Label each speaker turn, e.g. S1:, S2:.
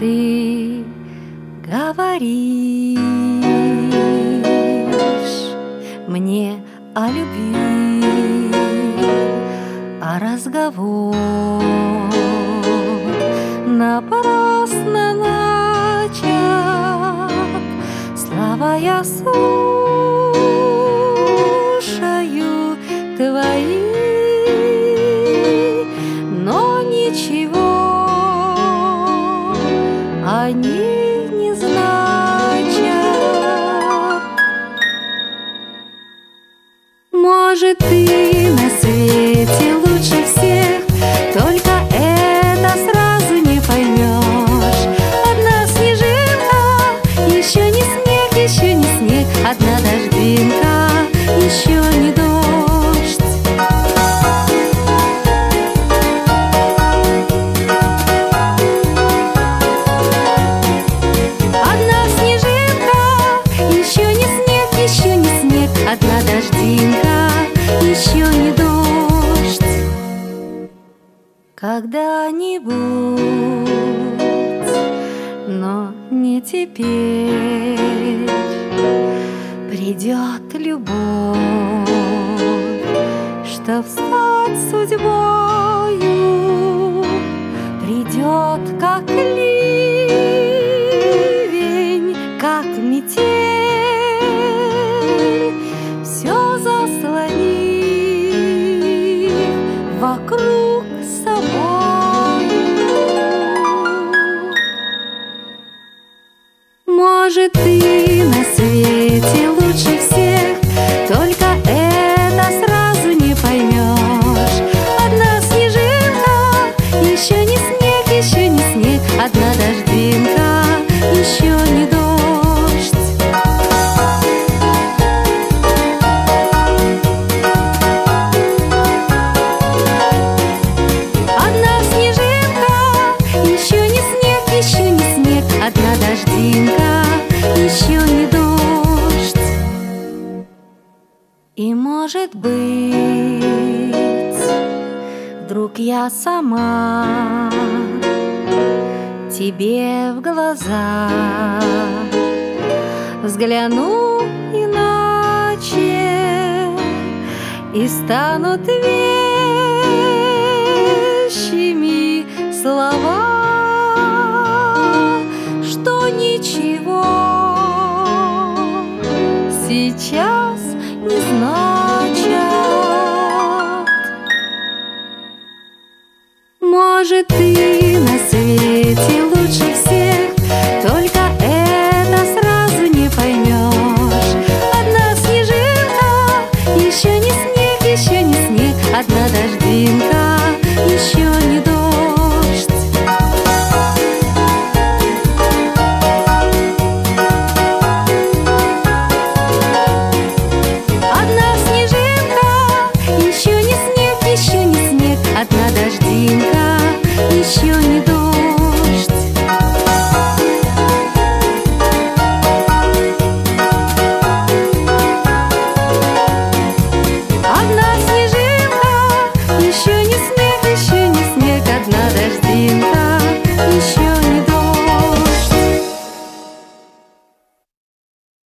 S1: Ты говоришь мне о любви, а разговор напрасно начат. Слова я слушаю твои, но ничего они не значат. Может, ты на свете лучше всех, только это сразу не поймешь. Одна снежинка, еще не снег, еще не снег. Одна дождинка, еще не дождь. Одна дождинка, еще не дождь. Когда-нибудь, но не теперь, придет любовь, чтоб стать судьбою. Придет, как ливень, как метель, вокруг собой. Может, ты на свете лучше всех, только это сразу не поймешь. Одна снежинка, еще не снег, еще не снег. Одна дождинка, еще не дождь. Одна дождинка, еще не дождь. И может быть, вдруг я сама тебе в глаза взгляну иначе, и станут вещими слова, что ничего сейчас не значат. Может, ты на свете лучше всех,